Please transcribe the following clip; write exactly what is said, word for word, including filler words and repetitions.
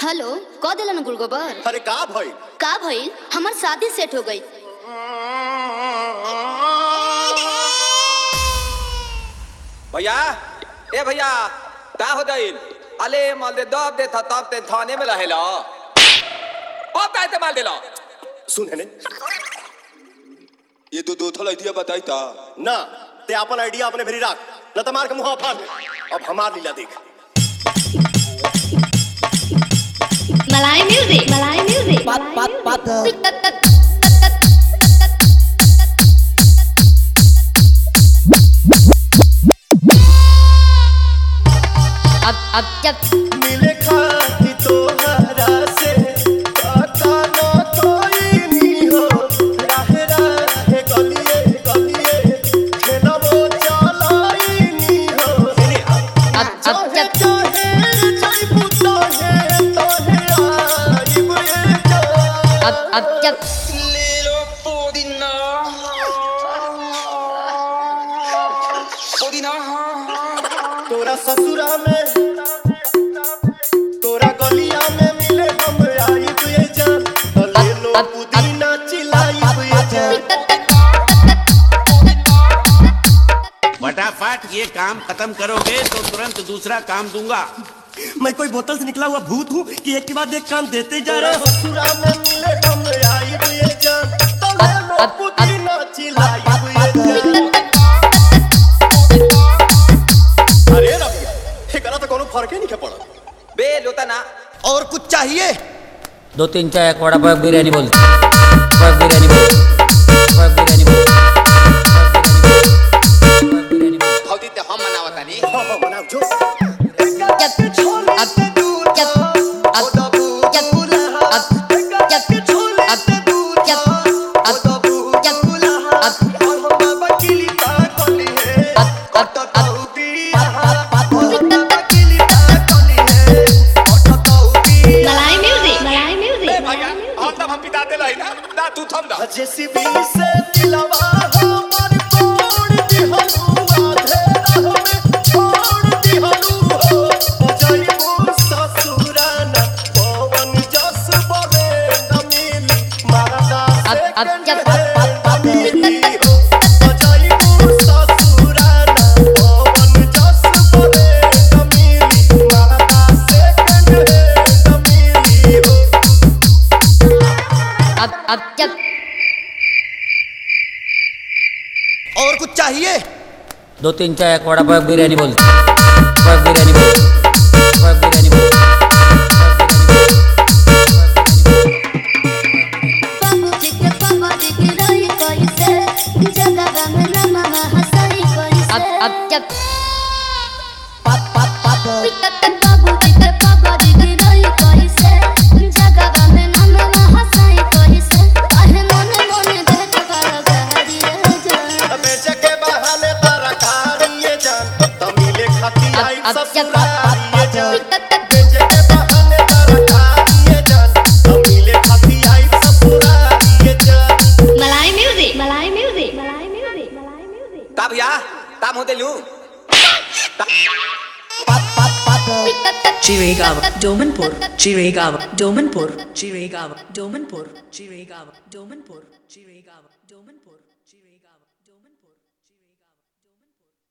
Hello कह दिलन गुलगोबर। अरे का भइल? का भइल? हमार शादी सेट हो गई। भैया ए भैया का हो गइल? अले माल दे दब दे था तब ते थाने में रहेला ओ काय ते माल देला सुन है ने ये तो दो थल आइडिया बताई था ना ते अपन आइडिया अपने भेरी राख न त मार के मुंह फाड़ दे। अब हमार लीला देख। मलाई म्यूजिक मलाई म्यूजिक पात पात पात अब अब जब मिले खाती तोहरा से पता न कोई नहीं हो राहे राहे गलिए गलिए खेलबो चलाई नहीं हो। अब अब जब चाहे चाहे पुतो है तोहे आइब ये जा। अब अब जब लीलो पुदीना पुदीना तोरा ससुरा में तोरा गलिया में मिले हम आइब ये जान। तो ले लो पुदीना चिलाइब ये जान। फटाफट ये काम खत्म करोगे तो तुरंत दूसरा काम दूंगा। मैं कोई बोतल से निकला हुआ भूत हूँ कि एक के बाद एक काम देते जा तोरा रहे हो। ससुरा में मिले हम आइब ये जान। तो ले लो पुदीना चिलाइब ये जान। अरे रबिया एकरा तो कोनो फर्क ही नहीं पड़ा। बे लोता ना और कुछ चाहिए? दो तीन चाय एक वड़ा पाव बिरयानी बोल पाव बिरयानी बोल पाव बिरयानी बोल हौदी ते हम मनावता नी हां हां बनाओ जो। जब अब जब अब जब अब जब अब जब अब जब अब अब मलाई म्यूजिक मलाई म्यूजिक भैया हम तब हम पिताते लाई ना ना तू थम दा जेसीबी से दिलवा हमर तोड़ दिहलू आधे राह में छोड़ दिहलू हो। बजाइबो ससुराना पवन जस बरे न मिली मरदा से अब जब मिली हो। बजाइबो ससुराना पवन जस बरे न मिली मरदा से न मिली हो। अब अब जब और कुछ चाहिए? दो तीन चाय एक वड़ा पाव बिरयानी बोल पाव बिरयानी बोल पाव बिरयानी बोल बाबू ठीक बाबा ठीक रही कैसे जगह में नमा हंसाई कैसे अब अब जब पात पात पात बाबू ठीक बाबा ठीक रही कैसे जगह में नमा हंसाई कैसे काहे मोने मोने देख कर गहरी जा। बेचे के बहाने तारा खारिए जान। तो मिले खाती आई अब जब ससुरारिए जान। बेचे के बहाने तारा खारिए जान। तो मिले खाती आई ससुरारिए जान। मलाई म्यूजिक मलाई म्यूजिक मलाई म्यूजिक मलाई म्यूजिक का भैया काम होते लू पात पात पात Chiregaon, Domanpur, Chiregaon, Domanpur, Chiregaon, Domanpur, Chiregaon, Domanpur, Chiregaon, Domanpur.